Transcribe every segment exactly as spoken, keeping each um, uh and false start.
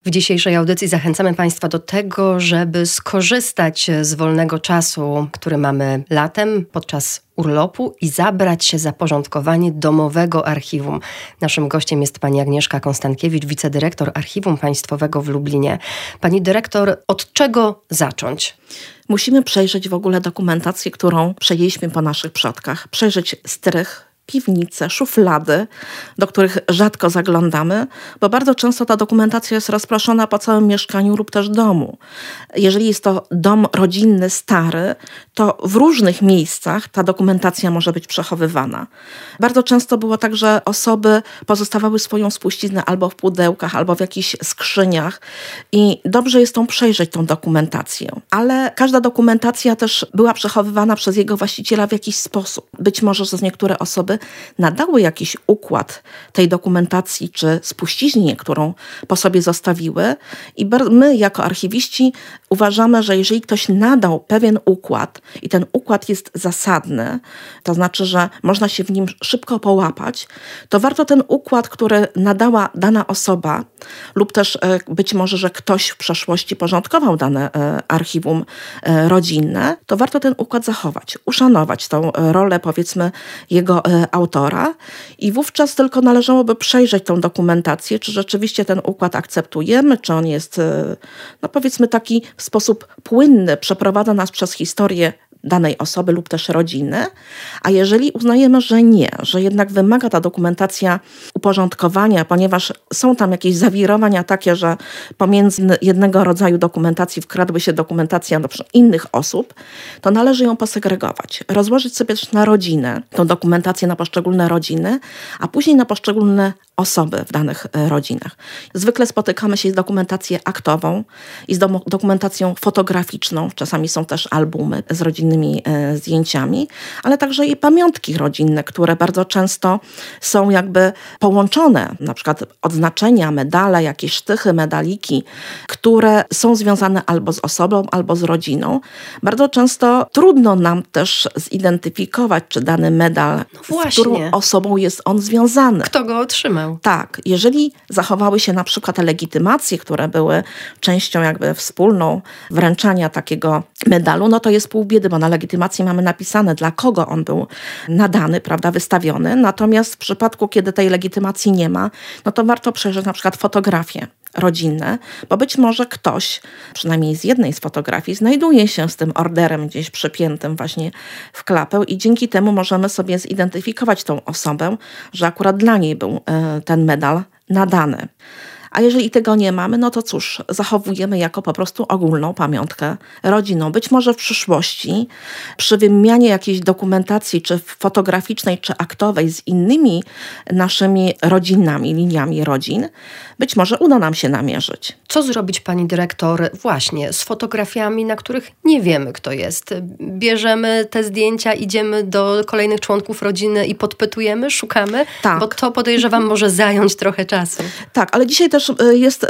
W dzisiejszej audycji zachęcamy Państwa do tego, żeby skorzystać z wolnego czasu, który mamy latem podczas urlopu i zabrać się za porządkowanie domowego archiwum. Naszym gościem jest pani Agnieszka Konstankiewicz, wicedyrektor Archiwum Państwowego w Lublinie. Pani dyrektor, od czego zacząć? Musimy przejrzeć w ogóle dokumentację, którą przejęliśmy po naszych przodkach. Przejrzeć strych, piwnice, szuflady, do których rzadko zaglądamy, bo bardzo często ta dokumentacja jest rozproszona po całym mieszkaniu lub też domu. Jeżeli jest to dom rodzinny, stary, to w różnych miejscach ta dokumentacja może być przechowywana. Bardzo często było tak, że osoby pozostawały swoją spuściznę albo w pudełkach, albo w jakichś skrzyniach i dobrze jest tą przejrzeć, tą dokumentację. Ale każda dokumentacja też była przechowywana przez jego właściciela w jakiś sposób. Być może przez niektóre osoby nadały jakiś układ tej dokumentacji czy spuściźnie, którą po sobie zostawiły. I my jako archiwiści uważamy, że jeżeli ktoś nadał pewien układ i ten układ jest zasadny, to znaczy, że można się w nim szybko połapać, to warto ten układ, który nadała dana osoba lub też być może, że ktoś w przeszłości porządkował dane archiwum rodzinne, to warto ten układ zachować, uszanować tą rolę, powiedzmy, jego autora i wówczas tylko należałoby przejrzeć tą dokumentację, czy rzeczywiście ten układ akceptujemy, czy on jest, no powiedzmy, taki w sposób płynny, przeprowadza nas przez historię danej osoby lub też rodziny, a jeżeli uznajemy, że nie, że jednak wymaga ta dokumentacja uporządkowania, ponieważ są tam jakieś zawirowania takie, że pomiędzy jednego rodzaju dokumentacji wkradły się dokumentacja na przykład innych osób, to należy ją posegregować, rozłożyć sobie też na rodzinę, tą dokumentację na poszczególne rodziny, a później na poszczególne osoby w danych rodzinach. Zwykle spotykamy się z dokumentacją aktową i z dokumentacją fotograficzną. Czasami są też albumy z rodzinnymi e, zdjęciami, ale także i pamiątki rodzinne, które bardzo często są jakby połączone. Na przykład odznaczenia, medale, jakieś sztychy, medaliki, które są związane albo z osobą, albo z rodziną. Bardzo często trudno nam też zidentyfikować, czy dany medal, no z którą osobą jest on związany. Kto go otrzymał? Tak, jeżeli zachowały się na przykład te legitymacje, które były częścią jakby wspólną wręczania takiego medalu, no to jest pół biedy, bo na legitymacji mamy napisane, dla kogo on był nadany, prawda, wystawiony. Natomiast w przypadku, kiedy tej legitymacji nie ma, no to warto przejrzeć na przykład fotografie rodzinne, bo być może ktoś, przynajmniej z jednej z fotografii, znajduje się z tym orderem gdzieś przypiętym właśnie w klapę i dzięki temu możemy sobie zidentyfikować tą osobę, że akurat dla niej był ten medal nadany. A jeżeli tego nie mamy, no to cóż, zachowujemy jako po prostu ogólną pamiątkę rodzinną. Być może w przyszłości przy wymianie jakiejś dokumentacji, czy fotograficznej, czy aktowej z innymi naszymi rodzinami, liniami rodzin, być może uda nam się namierzyć. Co zrobić, pani dyrektor, właśnie z fotografiami, na których nie wiemy, kto jest? Bierzemy te zdjęcia, idziemy do kolejnych członków rodziny i podpytujemy, szukamy? Tak. Bo to, podejrzewam, może zająć trochę czasu. Tak, ale dzisiaj też jest,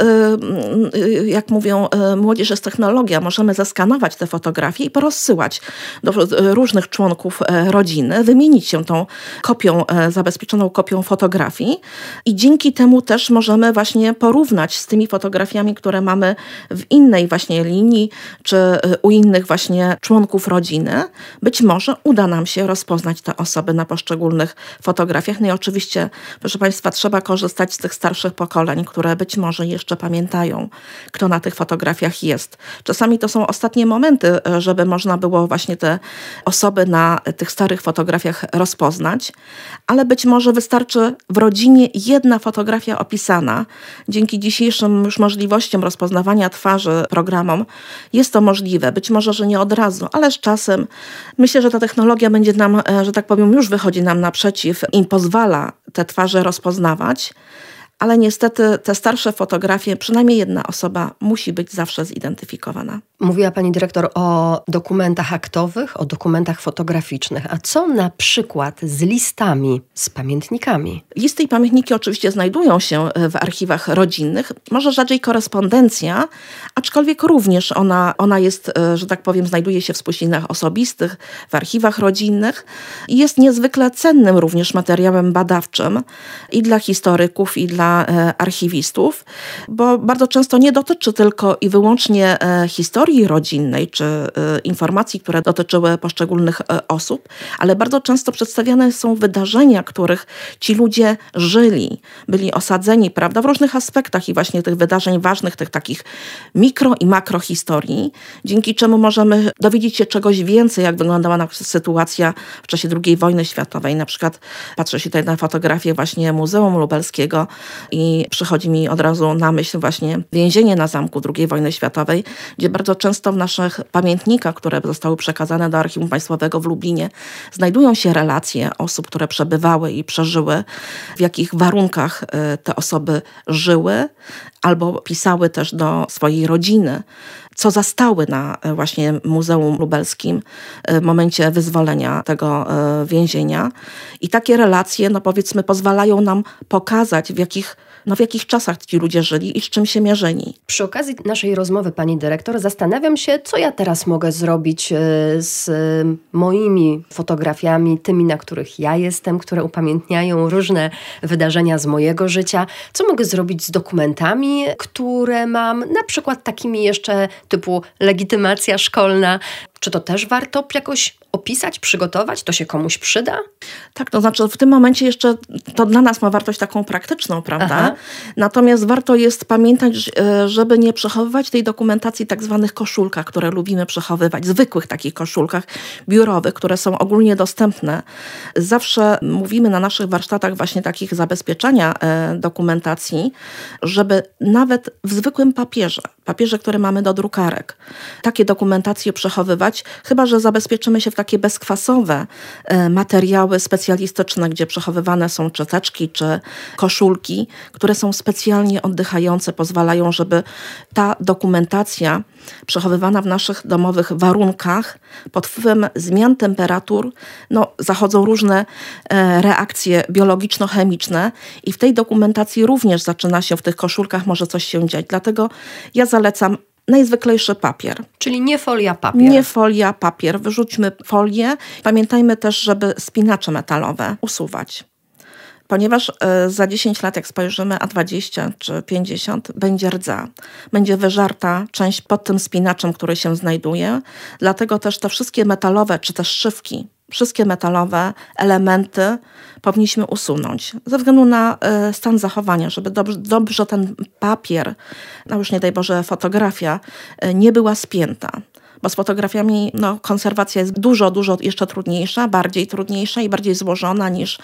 jak mówią, młodzież jest technologia. Możemy zeskanować te fotografie i porozsyłać do różnych członków rodziny, wymienić się tą kopią, zabezpieczoną kopią fotografii i dzięki temu też możemy właśnie porównać z tymi fotografiami, które mamy w innej właśnie linii, czy u innych właśnie członków rodziny. Być może uda nam się rozpoznać te osoby na poszczególnych fotografiach. No i oczywiście, proszę Państwa, trzeba korzystać z tych starszych pokoleń, które być może jeszcze pamiętają, kto na tych fotografiach jest. Czasami to są ostatnie momenty, żeby można było właśnie te osoby na tych starych fotografiach rozpoznać, ale być może wystarczy w rodzinie jedna fotografia opisana. Dzięki dzisiejszym już możliwościom rozpoznawania twarzy programom jest to możliwe. Być może, że nie od razu, ale z czasem myślę, że ta technologia będzie nam, że tak powiem, już wychodzi nam naprzeciw i pozwala te twarze rozpoznawać. Ale niestety te starsze fotografie, przynajmniej jedna osoba musi być zawsze zidentyfikowana. Mówiła pani dyrektor o dokumentach aktowych, o dokumentach fotograficznych. A co na przykład z listami, z pamiętnikami? Listy i pamiętniki oczywiście znajdują się w archiwach rodzinnych. Może rzadziej korespondencja, a aczkolwiek również ona, ona jest, że tak powiem, znajduje się w spuściznach osobistych, w archiwach rodzinnych i jest niezwykle cennym również materiałem badawczym i dla historyków, i dla archiwistów, bo bardzo często nie dotyczy tylko i wyłącznie historii rodzinnej, czy informacji, które dotyczyły poszczególnych osób, ale bardzo często przedstawiane są wydarzenia, których ci ludzie żyli, byli osadzeni, prawda, w różnych aspektach i właśnie tych wydarzeń ważnych, tych takich mikro i makro historii, dzięki czemu możemy dowiedzieć się czegoś więcej, jak wyglądała na sytuacja w czasie drugiej wojny światowej. Na przykład patrzę się tutaj na fotografię właśnie Muzeum Lubelskiego i przychodzi mi od razu na myśl właśnie więzienie na zamku drugiej wojny światowej, gdzie bardzo często w naszych pamiętnikach, które zostały przekazane do Archiwum Państwowego w Lublinie, znajdują się relacje osób, które przebywały i przeżyły, w jakich warunkach te osoby żyły, albo pisały też do swojej rodziny, co zastały na właśnie Muzeum Lubelskim w momencie wyzwolenia tego więzienia. I takie relacje, no powiedzmy, pozwalają nam pokazać, w jakich no w jakich czasach ci ludzie żyli i z czym się mierzyli. Przy okazji naszej rozmowy, pani dyrektor, zastanawiam się, co ja teraz mogę zrobić z moimi fotografiami, tymi, na których ja jestem, które upamiętniają różne wydarzenia z mojego życia. Co mogę zrobić z dokumentami, które mam, na przykład takimi jeszcze typu legitymacja szkolna. Czy to też warto jakoś opisać, przygotować? To się komuś przyda? Tak, to znaczy w tym momencie jeszcze to dla nas ma wartość taką praktyczną, prawda? Aha. Natomiast warto jest pamiętać, żeby nie przechowywać tej dokumentacji tak zwanych koszulkach, które lubimy przechowywać, zwykłych takich koszulkach biurowych, które są ogólnie dostępne. Zawsze mówimy na naszych warsztatach właśnie takich zabezpieczania dokumentacji, żeby nawet w zwykłym papierze, papierze, które mamy do drukarek, takie dokumentacje przechowywać, chyba że zabezpieczymy się w takie bezkwasowe materiały specjalistyczne, gdzie przechowywane są czy teczki, czy koszulki, które są specjalnie oddychające, pozwalają, żeby ta dokumentacja przechowywana w naszych domowych warunkach pod wpływem zmian temperatur, no, zachodzą różne reakcje biologiczno-chemiczne i w tej dokumentacji również zaczyna się, w tych koszulkach może coś się dziać. Dlatego ja zalecam najzwyklejszy papier. Czyli nie folia, papier. Nie folia, papier. Wyrzućmy folię. Pamiętajmy też, żeby spinacze metalowe usuwać. Ponieważ za dziesięć lat, jak spojrzymy, a dwadzieścia czy pięćdziesiąt, będzie rdza. Będzie wyżarta część pod tym spinaczem, który się znajduje. Dlatego też te wszystkie metalowe, czy też szywki, wszystkie metalowe elementy powinniśmy usunąć ze względu na stan zachowania, żeby dobrze, dobrze ten papier, no już nie daj Boże fotografia, nie była spięta. Bo z fotografiami no, konserwacja jest dużo, dużo jeszcze trudniejsza, bardziej trudniejsza i bardziej złożona niż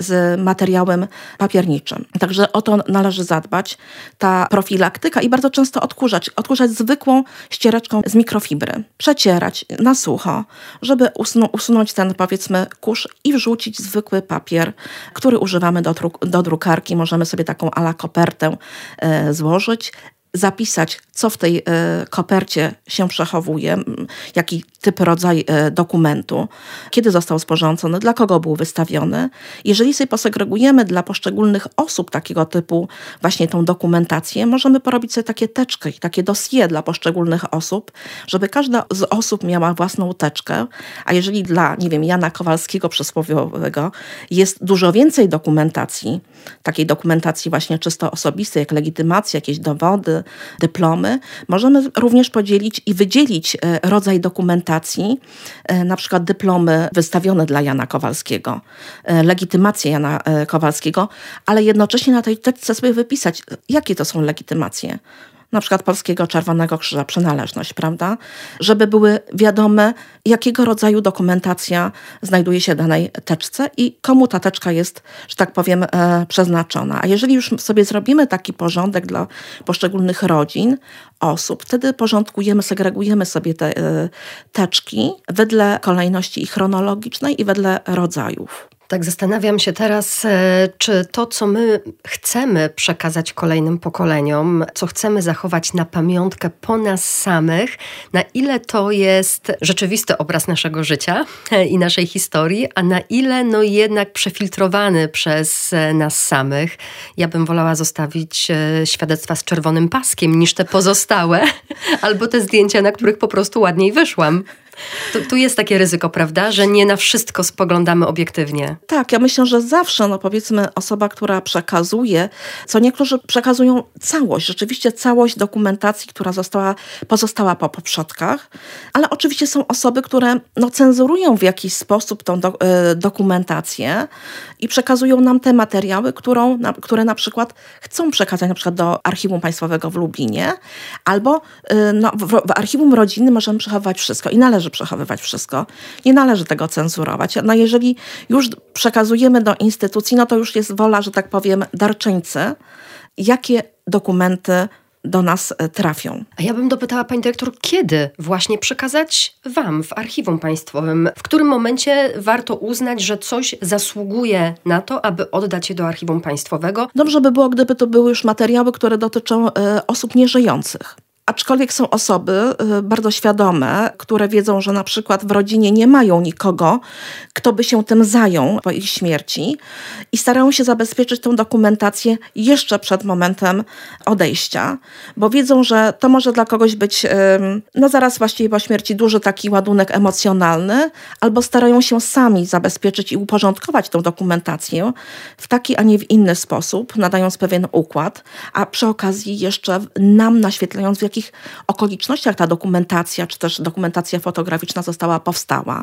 z materiałem papierniczym. Także o to należy zadbać. Ta profilaktyka i bardzo często odkurzać. Odkurzać zwykłą ściereczką z mikrofibry. Przecierać na sucho, żeby usunąć, usunąć ten, powiedzmy, kurz i wrzucić zwykły papier, który używamy do, druk- do drukarki. Możemy sobie taką a la kopertę e, złożyć, zapisać, co w tej e, kopercie się przechowuje, jaki typ, rodzaj e, dokumentu, kiedy został sporządzony, dla kogo był wystawiony. Jeżeli sobie posegregujemy dla poszczególnych osób takiego typu właśnie tą dokumentację, możemy porobić sobie takie teczki, takie dossier dla poszczególnych osób, żeby każda z osób miała własną teczkę, a jeżeli dla, nie wiem, Jana Kowalskiego przysłowiowego jest dużo więcej dokumentacji, takiej dokumentacji właśnie czysto osobistej, jak legitymacja, jakieś dowody, dyplomy, możemy również podzielić i wydzielić rodzaj dokumentacji, na przykład dyplomy wystawione dla Jana Kowalskiego, legitymację Jana Kowalskiego, ale jednocześnie na tej teczce sobie wypisać, jakie to są legitymacje. Na przykład Polskiego Czerwonego Krzyża, przynależność, prawda? Żeby były wiadome, jakiego rodzaju dokumentacja znajduje się w danej teczce i komu ta teczka jest, że tak powiem, e, przeznaczona. A jeżeli już sobie zrobimy taki porządek dla poszczególnych rodzin, osób, wtedy porządkujemy, segregujemy sobie te e, teczki wedle kolejności i chronologicznej i wedle rodzajów. Tak zastanawiam się teraz, czy to, co my chcemy przekazać kolejnym pokoleniom, co chcemy zachować na pamiątkę po nas samych, na ile to jest rzeczywisty obraz naszego życia i naszej historii, a na ile no jednak przefiltrowany przez nas samych. Ja bym wolała zostawić świadectwa z czerwonym paskiem niż te pozostałe, albo te zdjęcia, na których po prostu ładniej wyszłam. Tu, tu jest takie ryzyko, prawda, że nie na wszystko spoglądamy obiektywnie. Tak, ja myślę, że zawsze, no powiedzmy, osoba, która przekazuje, co niektórzy przekazują całość, rzeczywiście całość dokumentacji, która została, pozostała po poprzedkach, ale oczywiście są osoby, które no, cenzurują w jakiś sposób tą do, y, dokumentację i przekazują nam te materiały, którą, na, które na przykład chcą przekazać na przykład do Archiwum Państwowego w Lublinie, albo y, no, w, w Archiwum Rodzinnym możemy przechowywać wszystko i należy przechowywać wszystko. Nie należy tego cenzurować. No jeżeli już przekazujemy do instytucji, no to już jest wola, że tak powiem, darczyńcy, jakie dokumenty do nas trafią. A ja bym dopytała pani dyrektor, kiedy właśnie przekazać wam w Archiwum Państwowym? W którym momencie warto uznać, że coś zasługuje na to, aby oddać je do Archiwum Państwowego? Dobrze by było, gdyby to były już materiały, które dotyczą y, osób nieżyjących. Aczkolwiek są osoby y, bardzo świadome, które wiedzą, że na przykład w rodzinie nie mają nikogo, kto by się tym zajął po ich śmierci i starają się zabezpieczyć tę dokumentację jeszcze przed momentem odejścia, bo wiedzą, że to może dla kogoś być y, no zaraz właściwie po śmierci duży taki ładunek emocjonalny, albo starają się sami zabezpieczyć i uporządkować tę dokumentację w taki, a nie w inny sposób, nadając pewien układ, a przy okazji jeszcze nam naświetlając, w jakich okolicznościach ta dokumentacja, czy też dokumentacja fotograficzna została powstała.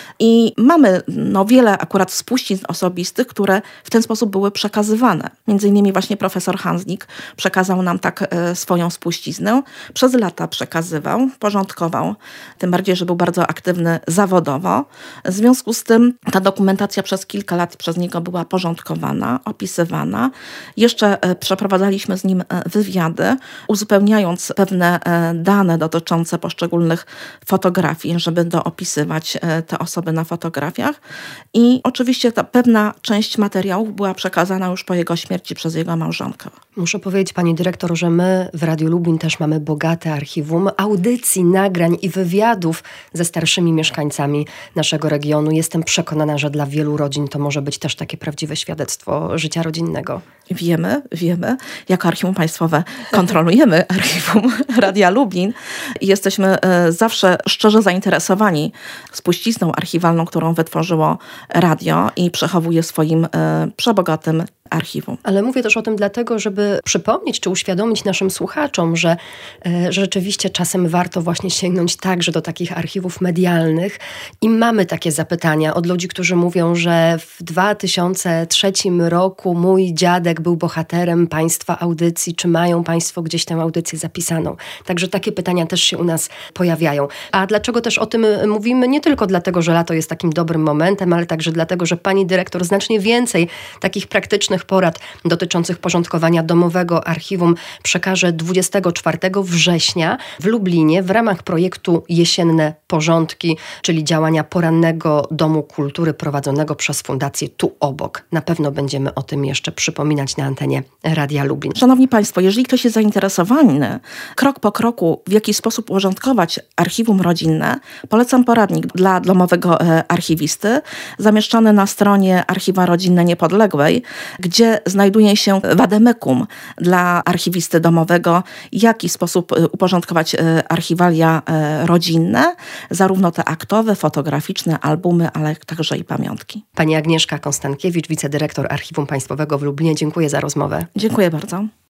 I mamy no, wiele akurat spuścizn osobistych, które w ten sposób były przekazywane. Między innymi właśnie profesor Hanslik przekazał nam tak e, swoją spuściznę. Przez lata przekazywał, porządkował, tym bardziej, że był bardzo aktywny zawodowo. W związku z tym ta dokumentacja przez kilka lat przez niego była porządkowana, opisywana. Jeszcze e, przeprowadzaliśmy z nim e, wywiady, uzupełniając pewne dane dotyczące poszczególnych fotografii, żeby doopisywać te osoby na fotografiach. I oczywiście ta pewna część materiałów była przekazana już po jego śmierci przez jego małżonkę. Muszę powiedzieć, pani dyrektor, że my w Radiu Lublin też mamy bogate archiwum audycji, nagrań i wywiadów ze starszymi mieszkańcami naszego regionu. Jestem przekonana, że dla wielu rodzin to może być też takie prawdziwe świadectwo życia rodzinnego. Wiemy, wiemy. Jako Archiwum Państwowe kontrolujemy archiwum Radia Lublin i jesteśmy zawsze szczerze zainteresowani spuścizną archiwalną, którą wytworzyło radio i przechowuje w swoim przebogatym archiwum. Ale mówię też o tym dlatego, żeby przypomnieć czy uświadomić naszym słuchaczom, że e, rzeczywiście czasem warto właśnie sięgnąć także do takich archiwów medialnych i mamy takie zapytania od ludzi, którzy mówią, że w dwa tysiące trzecim roku mój dziadek był bohaterem państwa audycji, czy mają państwo gdzieś tę audycję zapisaną? Także takie pytania też się u nas pojawiają. A dlaczego też o tym mówimy? Nie tylko dlatego, że lato jest takim dobrym momentem, ale także dlatego, że pani dyrektor znacznie więcej takich praktycznych porad dotyczących porządkowania domowego archiwum przekaże dwudziestego czwartego września w Lublinie w ramach projektu Jesienne Porządki, czyli działania porannego Domu Kultury prowadzonego przez Fundację Tu Obok. Na pewno będziemy o tym jeszcze przypominać na antenie Radia Lublin. Szanowni Państwo, jeżeli ktoś jest zainteresowany krok po kroku, w jaki sposób uporządkować archiwum rodzinne, polecam poradnik dla domowego archiwisty, zamieszczony na stronie Archiwa Rodzinne Niepodległej, gdzie znajduje się wademekum dla archiwisty domowego, w jaki sposób uporządkować archiwalia rodzinne, zarówno te aktowe, fotograficzne, albumy, ale także i pamiątki. Pani Agnieszka Konstankiewicz, wicedyrektor Archiwum Państwowego w Lublinie. Dziękuję za rozmowę. Dziękuję bardzo.